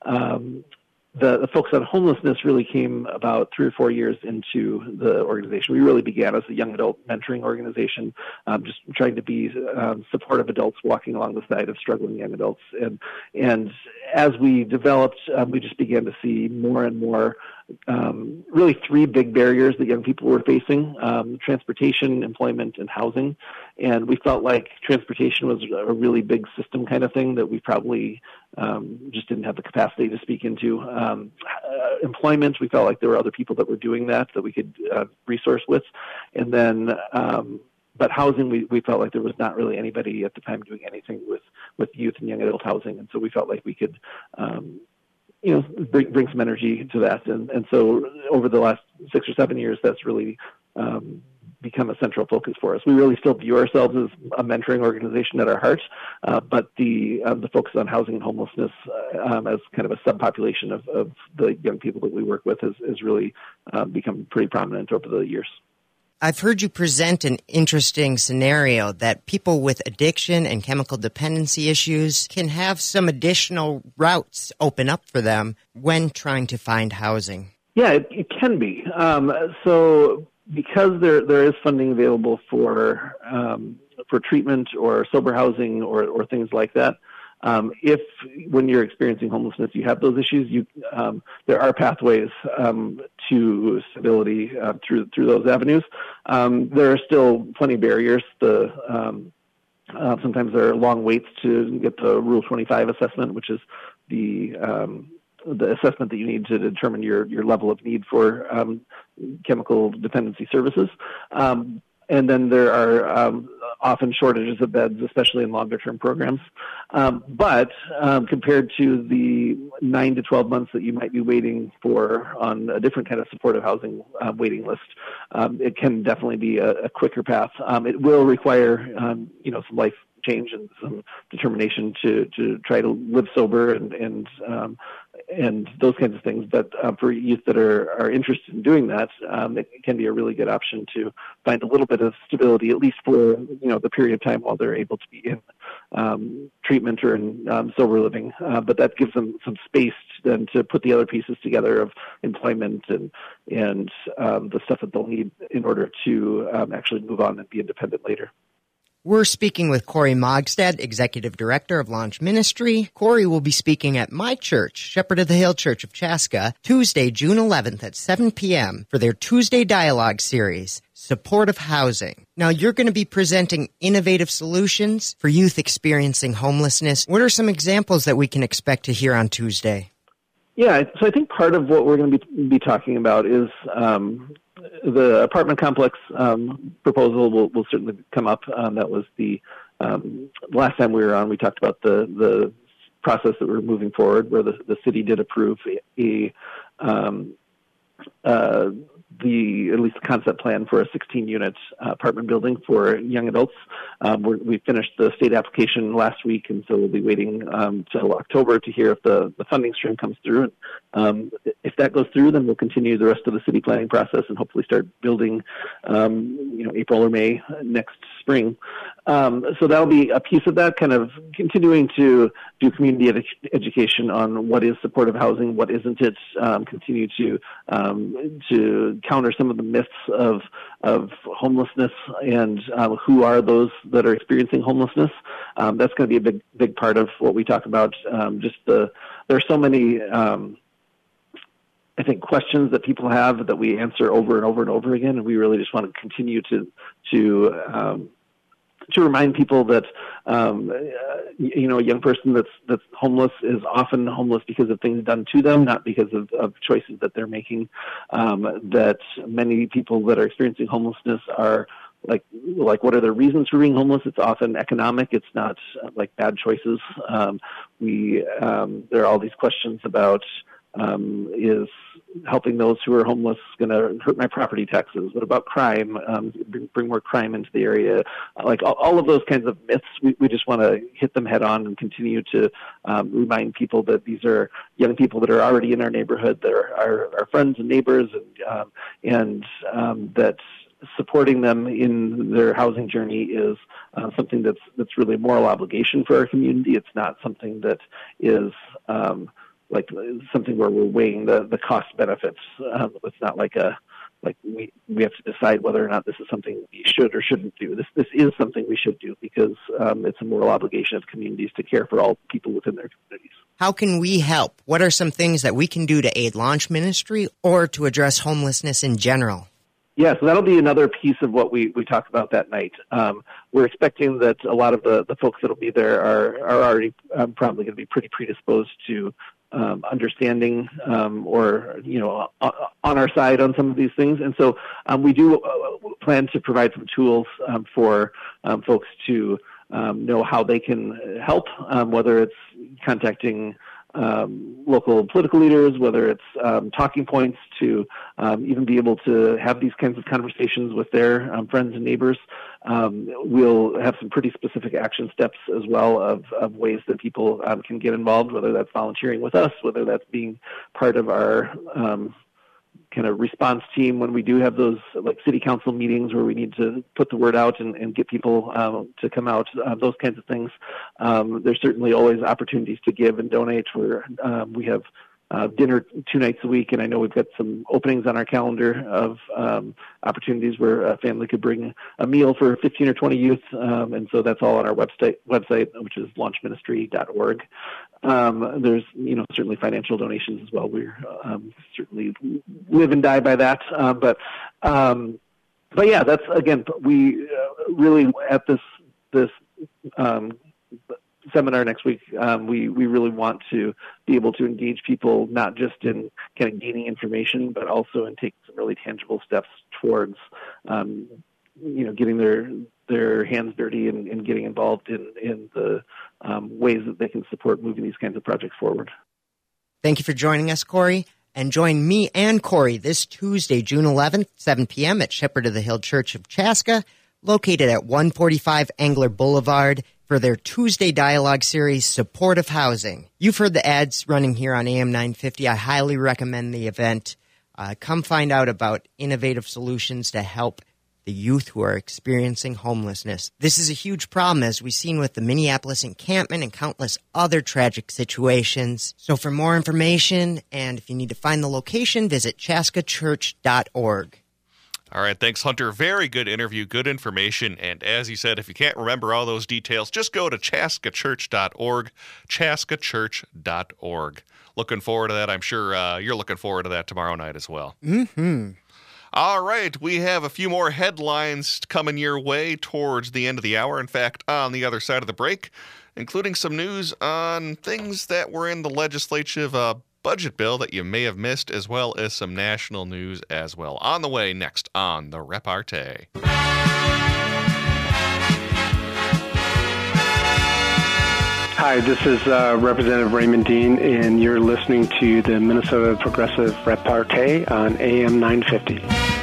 um, the, the focus on homelessness really came about three or four years into the organization. We really began as a young adult mentoring organization, um, just trying to be um, supportive adults walking along the side of struggling young adults. And and as we developed, um, we just began to see more and more Um, really three big barriers that young people were facing, um, transportation, employment, and housing. And we felt like transportation was a really big system kind of thing that we probably um, just didn't have the capacity to speak into. Um, uh, employment, we felt like there were other people that were doing that that we could uh, resource with. And then um, but housing, we, we felt like there was not really anybody at the time doing anything with, with youth and young adult housing. And so we felt like we could um, you know, bring, bring some energy to that. And, and so over the last six or seven years, that's really um, become a central focus for us. We really still view ourselves as a mentoring organization at our heart, uh, but the um, the focus on housing and homelessness uh, um, as kind of a subpopulation of, of the young people that we work with has, has really uh, become pretty prominent over the years. I've heard you present an interesting scenario that people with addiction and chemical dependency issues can have some additional routes open up for them when trying to find housing. Yeah, it, it can be. Um, so because there there is funding available for um, for treatment or sober housing or, or things like that, Um, if when you're experiencing homelessness, you have those issues, you, um, there are pathways um, to stability uh, through through those avenues. Um, there are still plenty of barriers. The um, uh, sometimes there are long waits to get the Rule twenty-five assessment, which is the um, the assessment that you need to determine your your level of need for um, chemical dependency services. Um, And then there are um, often shortages of beds, especially in longer-term programs. Um, but um, compared to the nine to twelve months that you might be waiting for on a different kind of supportive housing uh, waiting list, um, it can definitely be a, a quicker path. Um, it will require, um, you know, some life change and some determination to, to try to live sober and and um, and those kinds of things. But uh, for youth that are, are interested in doing that, um, it can be a really good option to find a little bit of stability, at least for, you know, the period of time while they're able to be in um, treatment or in um, sober living. Uh, but that gives them some space then to put the other pieces together of employment and and um, the stuff that they'll need in order to um, actually move on and be independent later. We're speaking with Corey Mogstad, Executive Director of Launch Ministry. Corey will be speaking at my church, Shepherd of the Hill Church of Chaska, Tuesday, June eleventh at seven p.m. for their Tuesday Dialogue series, Supportive Housing. Now, you're going to be presenting innovative solutions for youth experiencing homelessness. What are some examples that we can expect to hear on Tuesday? Yeah, so I think part of what we're going to be, be talking about is um, the apartment complex um, proposal will, will certainly come up. Um, that was the um, last time we were on, we talked about the, the process that we're moving forward, where the, the city did approve a, um, uh, the at least the concept plan for a sixteen unit uh, apartment building for young adults. Um, we're, we finished the state application last week, and so we'll be waiting um, till October to hear if the, the funding stream comes through. Um, if that goes through, then we'll continue the rest of the city planning process and hopefully start building, um, you know, April or May next spring. Um, so that'll be a piece of that, kind of continuing to do community ed- education on what is supportive housing, what isn't it, um, continue to um, to counter some of the myths of of homelessness and um, who are those that are experiencing homelessness. Um, that's going to be a big big part of what we talk about. Um, just the there are so many. Um, I think questions that people have that we answer over and over and over again, and we really just want to continue to to um, to remind people that um, uh, you know a young person that's that's homeless is often homeless because of things done to them, not because of, of choices that they're making. Um, that many people that are experiencing homelessness are like like what are their reasons for being homeless? It's often economic. It's not uh, like bad choices. Um, we um, there are all these questions about. Um, is helping those who are homeless going to hurt my property taxes? What about crime? Um, bring, bring more crime into the area? Uh, like all, all of those kinds of myths, we, we just want to hit them head on and continue to um, remind people that these are young people that are already in our neighborhood, that are our, our friends and neighbors, and, um, and um, that supporting them in their housing journey is uh, something that's that's really a moral obligation for our community. It's not something that is um, like something where we're weighing the, the cost benefits. Um, it's not like a like we we have to decide whether or not this is something we should or shouldn't do. This this is something we should do because um, it's a moral obligation of communities to care for all people within their communities. How can we help? What are some things that we can do to aid Launch Ministry or to address homelessness in general? Yeah, so that'll be another piece of what we, we talked about that night. Um, we're expecting that a lot of the, the folks that will be there are, are already um, probably going to be pretty predisposed to um, understanding um, or, you know, on, on our side on some of these things. And so um, we do uh, plan to provide some tools um, for um, folks to um, know how they can help, um, whether it's contacting Um, local political leaders, whether it's um, talking points to um, even be able to have these kinds of conversations with their um, friends and neighbors. Um, we'll have some pretty specific action steps as well of, of ways that people um, can get involved, whether that's volunteering with us, whether that's being part of our um, kind of response team when we do have those like city council meetings where we need to put the word out and, and get people um, to come out, uh, those kinds of things. Um, there's certainly always opportunities to give and donate. Where um, we have uh, dinner two nights a week, and I know we've got some openings on our calendar of um, opportunities where a family could bring a meal for fifteen or twenty youth, um, and so that's all on our website, website which is launch ministry dot org. Um, there's, you know, certainly financial donations as well. We're um, certainly live and die by that. Uh, but, um, but yeah, that's again, we uh, really at this this um, seminar next week. Um, we we really want to be able to engage people not just in kind of gaining information, but also in taking some really tangible steps towards, um, you know, getting their their hands dirty and, and getting involved in, in the um, ways that they can support moving these kinds of projects forward. Thank you for joining us, Corey. And join me and Corey this Tuesday, June eleventh, seven p.m. at Shepherd of the Hill Church of Chaska, located at one forty-five Angler Boulevard, for their Tuesday dialogue series, Supportive Housing. You've heard the ads running here on A M nine fifty. I highly recommend the event. Uh, come find out about innovative solutions to help the youth who are experiencing homelessness. This is a huge problem, as we've seen with the Minneapolis encampment and countless other tragic situations. So for more information, and if you need to find the location, visit chaska church dot org. All right, thanks, Hunter. Very good interview, good information. And as you said, if you can't remember all those details, just go to chaska church dot org, chaska church dot org. Looking forward to that. I'm sure uh, you're looking forward to that tomorrow night as well. Mm-hmm. All right, we have a few more headlines coming your way towards the end of the hour. In fact, on the other side of the break, including some news on things that were in the legislative uh, budget bill that you may have missed, as well as some national news as well. On the way next on the Repartee. Hi, this is uh, Representative Raymond Dean, and you're listening to the Minnesota Progressive Repartee on A M nine fifty.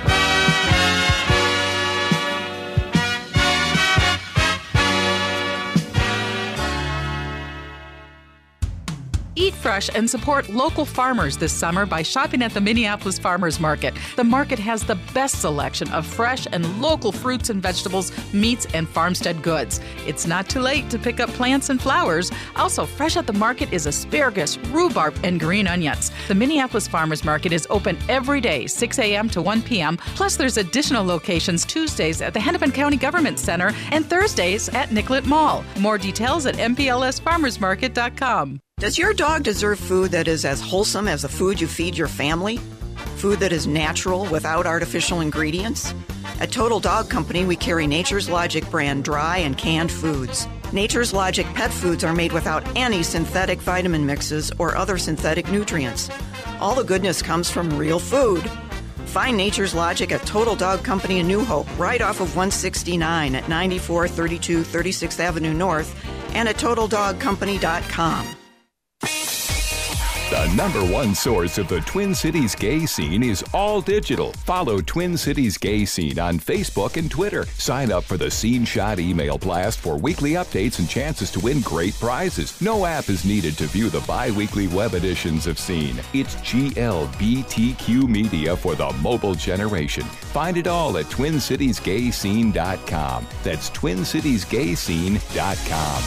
Eat fresh and support local farmers this summer by shopping at the Minneapolis Farmers Market. The market has the best selection of fresh and local fruits and vegetables, meats, and farmstead goods. It's not too late to pick up plants and flowers. Also, fresh at the market is asparagus, rhubarb, and green onions. The Minneapolis Farmers Market is open every day, six a.m. to one p.m. Plus, there's additional locations Tuesdays at the Hennepin County Government Center and Thursdays at Nicollet Mall. More details at m p l s farmers market dot com. Does your dog deserve food that is as wholesome as the food you feed your family? Food that is natural without artificial ingredients? At Total Dog Company, we carry Nature's Logic brand dry and canned foods. Nature's Logic pet foods are made without any synthetic vitamin mixes or other synthetic nutrients. All the goodness comes from real food. Find Nature's Logic at Total Dog Company in New Hope, right off of one sixty-nine at ninety-four thirty-two thirty-sixth Avenue North, and at total dog company dot com. The number one source of the Twin Cities gay scene is all digital. Follow Twin Cities Gay Scene on Facebook and Twitter. Sign up for the Scene Shot email blast for weekly updates and chances to win great prizes. No app is needed to view the bi-weekly web editions of Scene. It's G L B T Q media for the mobile generation. Find it all at twin cities gay scene dot com. That's twin cities gay scene dot com.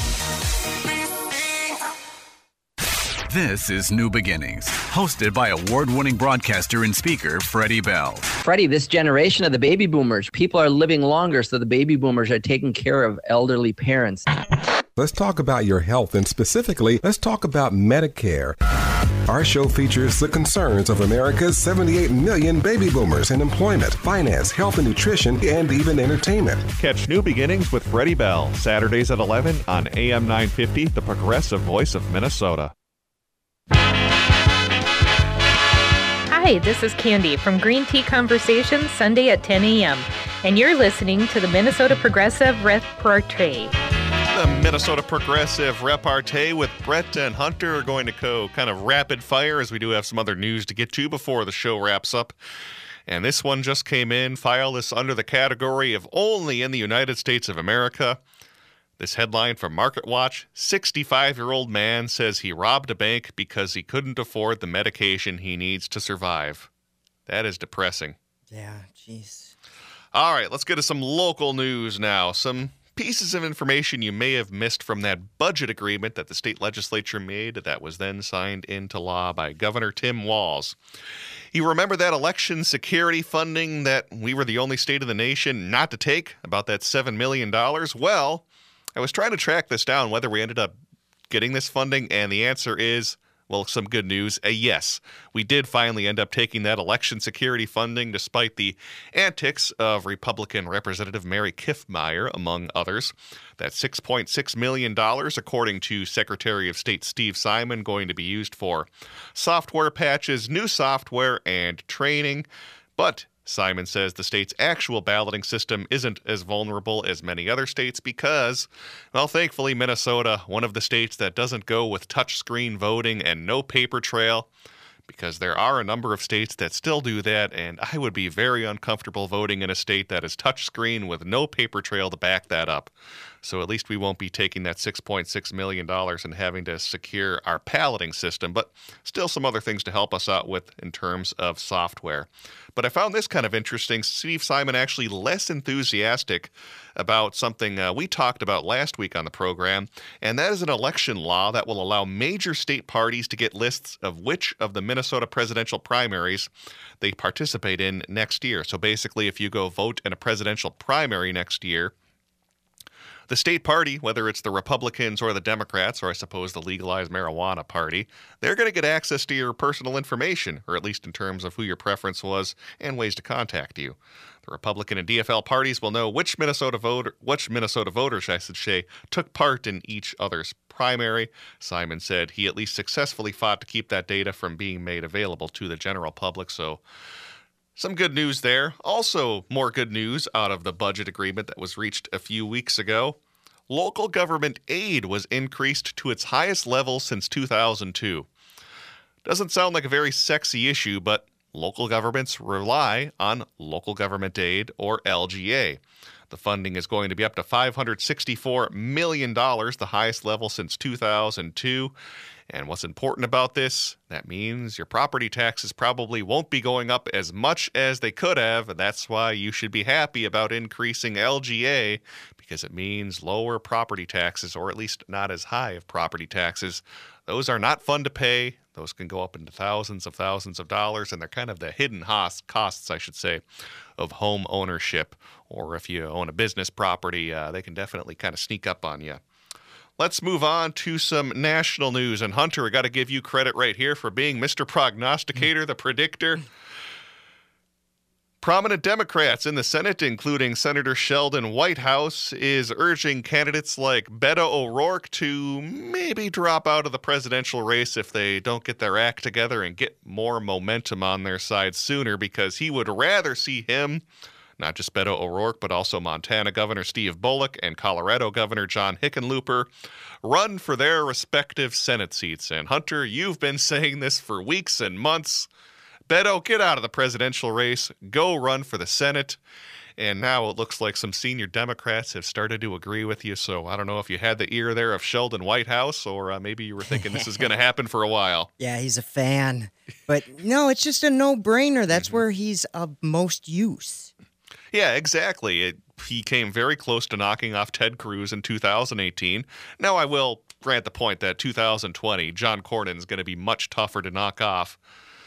This is New Beginnings, hosted by award-winning broadcaster and speaker Freddie Bell. Freddie, this generation of the baby boomers, people are living longer, so the baby boomers are taking care of elderly parents. Let's talk about your health, and specifically, let's talk about Medicare. Our show features the concerns of America's seventy-eight million baby boomers in employment, finance, health and nutrition, and even entertainment. Catch New Beginnings with Freddie Bell, Saturdays at eleven on A M nine fifty, the progressive voice of Minnesota. Hi, this is Candy from Green Tea Conversations, Sunday at ten a.m., and you're listening to the Minnesota Progressive Repartee. The Minnesota Progressive Repartee with Brett and Hunter are going to go kind of rapid fire, as we do have some other news to get to before the show wraps up. And this one just came in. File this under the category of only in the United States of America. This headline from MarketWatch: sixty-five-year-old man says he robbed a bank because he couldn't afford the medication he needs to survive. That is depressing. Yeah, jeez. All right, let's get to some local news now. Some pieces of information you may have missed from that budget agreement that the state legislature made that was then signed into law by Governor Tim Walz. You remember that election security funding that we were the only state in the nation not to take, about that seven million dollars? Well, I was trying to track this down, whether we ended up getting this funding, and the answer is, well, some good news. A yes, we did finally end up taking that election security funding, despite the antics of Republican Representative Mary Kiffmeyer, among others. That's six point six million dollars, according to Secretary of State Steve Simon, going to be used for software patches, new software, and training. But Simon says the state's actual balloting system isn't as vulnerable as many other states because, well, thankfully, Minnesota, one of the states that doesn't go with touchscreen voting and no paper trail, because there are a number of states that still do that, and I would be very uncomfortable voting in a state that is touchscreen with no paper trail to back that up. So at least we won't be taking that six point six million dollars and having to secure our balloting system, but still some other things to help us out with in terms of software. But I found this kind of interesting. Steve Simon actually less enthusiastic about something uh, we talked about last week on the program, and that is an election law that will allow major state parties to get lists of which of the Minnesota presidential primaries they participate in next year. So basically, if you go vote in a presidential primary next year, the state party, whether it's the Republicans or the Democrats, or I suppose the legalized marijuana party, they're going to get access to your personal information, or at least in terms of who your preference was and ways to contact you. The Republican and D F L parties will know which Minnesota voter, which Minnesota voters, I should say, took part in each other's primary. Simon said he at least successfully fought to keep that data from being made available to the general public, so some good news there. Also, more good news out of the budget agreement that was reached a few weeks ago. Local government aid was increased to its highest level since two thousand two. Doesn't sound like a very sexy issue, but local governments rely on local government aid, or L G A. The funding is going to be up to five hundred sixty-four million dollars, the highest level since two thousand two. And what's important about this, that means your property taxes probably won't be going up as much as they could have, and that's why you should be happy about increasing L G A, because it means lower property taxes, or at least not as high of property taxes. Those are not fun to pay. Those can go up into thousands of thousands of dollars, and they're kind of the hidden costs, I should say, of home ownership. Or if you own a business property, uh, they can definitely kind of sneak up on you. Let's move on to some national news. And Hunter, I got to give you credit right here for being Mister Prognosticator, the predictor. Prominent Democrats in the Senate, including Senator Sheldon Whitehouse, is urging candidates like Beto O'Rourke to maybe drop out of the presidential race if they don't get their act together and get more momentum on their side sooner, because he would rather see him not just Beto O'Rourke, but also Montana Governor Steve Bullock and Colorado Governor John Hickenlooper run for their respective Senate seats. And Hunter, you've been saying this for weeks and months. Beto, get out of the presidential race. Go run for the Senate. And now it looks like some senior Democrats have started to agree with you. So I don't know if you had the ear there of Sheldon Whitehouse, or uh, maybe you were thinking this is going to happen for a while. Yeah, he's a fan. But no, it's just a no-brainer. That's where he's of most use. Yeah, exactly. It, he came very close to knocking off Ted Cruz in two thousand eighteen. Now, I will grant the point that two thousand twenty, John Cornyn is going to be much tougher to knock off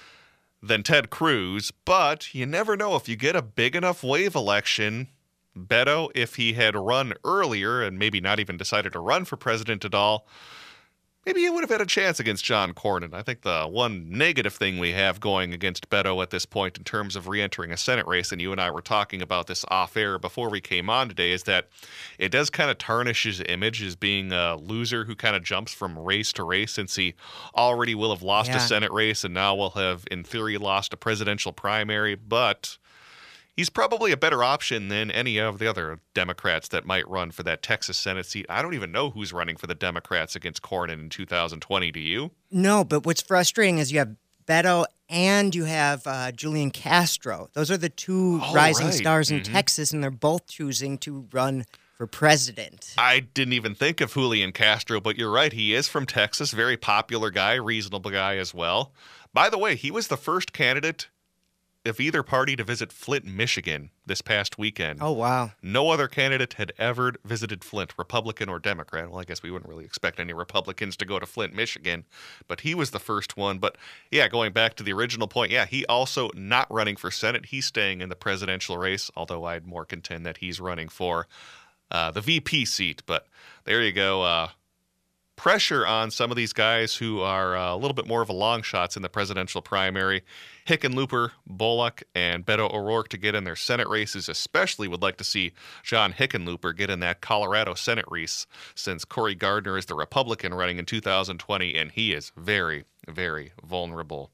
than Ted Cruz, but you never know if you get a big enough wave election. Beto, if he had run earlier and maybe not even decided to run for president at all, maybe he would have had a chance against John Cornyn. I think the one negative thing we have going against Beto at this point in terms of re-entering a Senate race, and you and I were talking about this off-air before we came on today, is that it does kind of tarnish his image as being a loser who kind of jumps from race to race, since he already will have lost Yeah. a Senate race and now will have, in theory, lost a presidential primary. But he's probably a better option than any of the other Democrats that might run for that Texas Senate seat. I don't even know who's running for the Democrats against Cornyn in two thousand twenty. Do you? No, but what's frustrating is you have Beto and you have uh, Julian Castro. Those are the two Oh, rising right. stars in Mhm. Texas, and they're both choosing to run for president. I didn't even think of Julian Castro, but you're right. He is from Texas. Very popular guy, reasonable guy as well. By the way, he was the first candidate of either party to visit Flint, Michigan this past weekend. Oh, wow. No other candidate had ever visited Flint, Republican or Democrat. Well, I guess we wouldn't really expect any Republicans to go to Flint, Michigan, but he was the first one. But yeah, going back to the original point, yeah, he also not running for Senate. He's staying in the presidential race, although I'd more contend that he's running for uh, the V P seat. But there you go. Uh, pressure on some of these guys who are uh, a little bit more of a long shots in the presidential primary. Hickenlooper, Bullock, and Beto O'Rourke to get in their Senate races. Especially would like to see John Hickenlooper get in that Colorado Senate race, since Cory Gardner is the Republican running in two thousand twenty, and he is very, very vulnerable.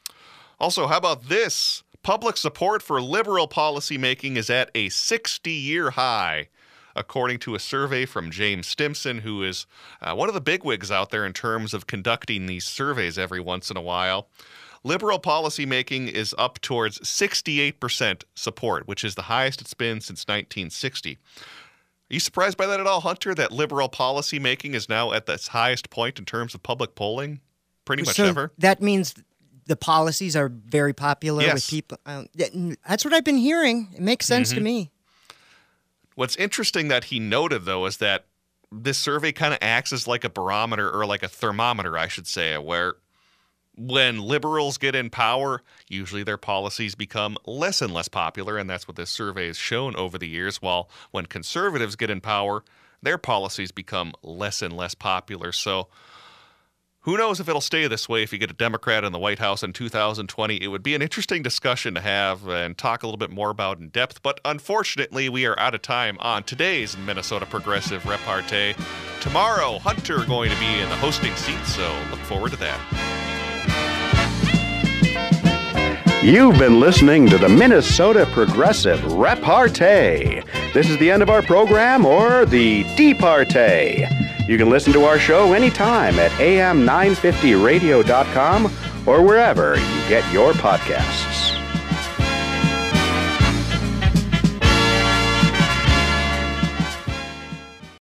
Also, how about this? Public support for liberal policymaking is at a sixty-year high, according to a survey from James Stimson, who is uh, one of the bigwigs out there in terms of conducting these surveys every once in a while. Liberal policymaking is up towards sixty-eight percent support, which is the highest it's been since nineteen sixty. Are you surprised by that at all, Hunter, that liberal policymaking is now at its highest point in terms of public polling? Pretty much so ever. That means the policies are very popular Yes. with people. Um, yeah, that's what I've been hearing. It makes sense to Mhm. me. What's interesting that he noted, though, is that this survey kind of acts as like a barometer, or like a thermometer, I should say, where when liberals get in power, usually their policies become less and less popular, and that's what this survey has shown over the years, while when conservatives get in power, their policies become less and less popular. So who knows if it'll stay this way if you get a Democrat in the White House in two thousand twenty. It would be an interesting discussion to have and talk a little bit more about in depth. But unfortunately, we are out of time on today's Minnesota Progressive Repartee. Tomorrow, Hunter going to be in the hosting seat, so look forward to that. You've been listening to the Minnesota Progressive Repartee. This is the end of our program, or the Departee. You can listen to our show anytime at A M nine fifty radio dot com or wherever you get your podcasts.